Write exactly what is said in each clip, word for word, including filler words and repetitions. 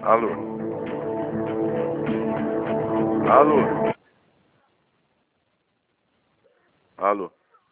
Alô? Alô? Alô?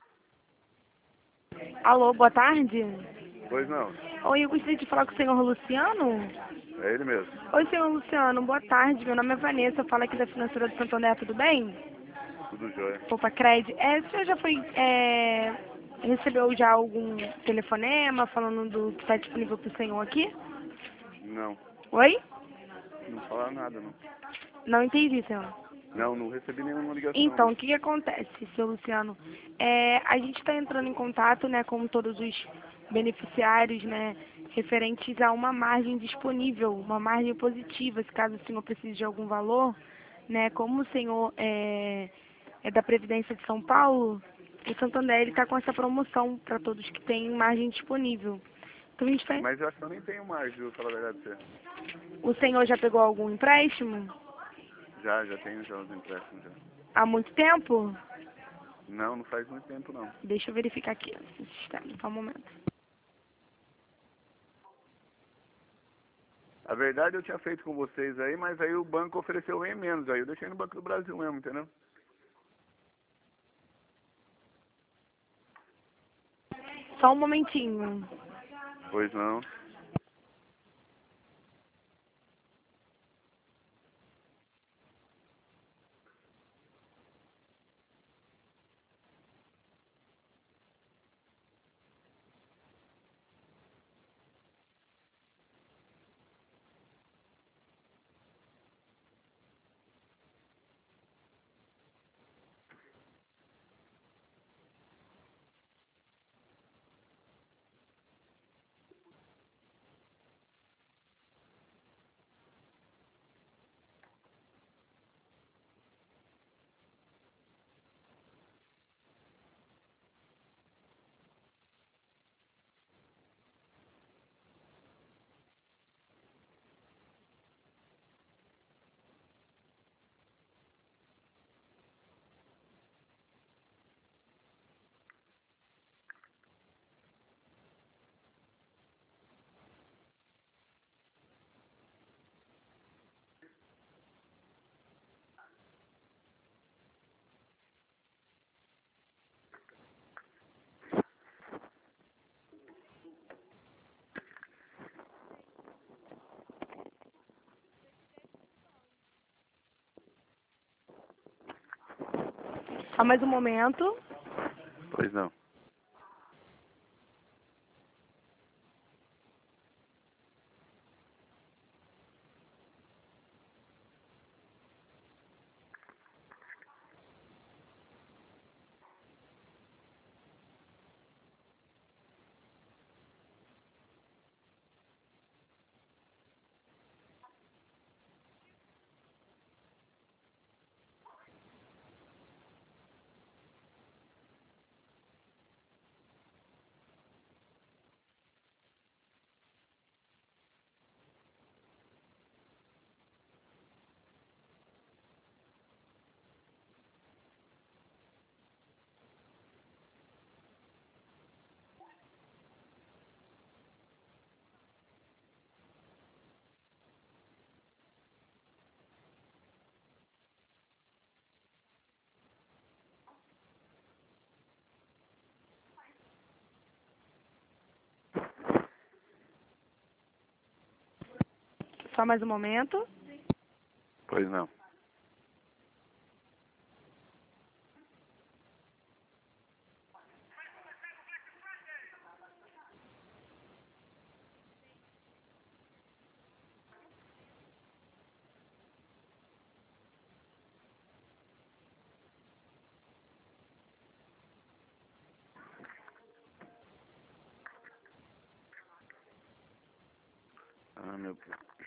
Alô, boa tarde. Pois não, Oi, eu gostaria de falar com o senhor Luciano. é ele mesmo. Oi, senhor Luciano, boa tarde. Meu nome é Vanessa, eu falo aqui da Financeira do Santo André, tudo bem? Tudo jóia. Opa, Cred. É, o senhor já foi, é, recebeu já algum telefonema falando do que está disponível para o senhor aqui? Não, Oi? não falaram nada não. Não entendi, senhor. Não, não recebi nenhuma ligação Então, não. o que, que acontece, seu Luciano? É, a gente está entrando em contato, né, com todos os beneficiários, né, referentes a uma margem disponível, uma margem positiva, se caso o senhor precise de algum valor, né, como o senhor é, é da Previdência de São Paulo, o Santander está com essa promoção para todos que têm margem disponível. Então, a gente tá, Mas eu acho que eu nem tenho mais, viu, falar a verdade pra você. o senhor já pegou algum empréstimo Já, já tenho já os empréstimos já. há muito tempo? Não, não faz muito tempo não. Deixa eu verificar aqui no sistema, só um momento. A verdade eu tinha feito com vocês aí, mas aí o banco ofereceu bem menos, aí eu deixei no Banco do Brasil mesmo, entendeu? Só um momentinho. Pois não. Só mais um momento. Pois não. Só mais um momento. Pois não. Ah, meu Deus.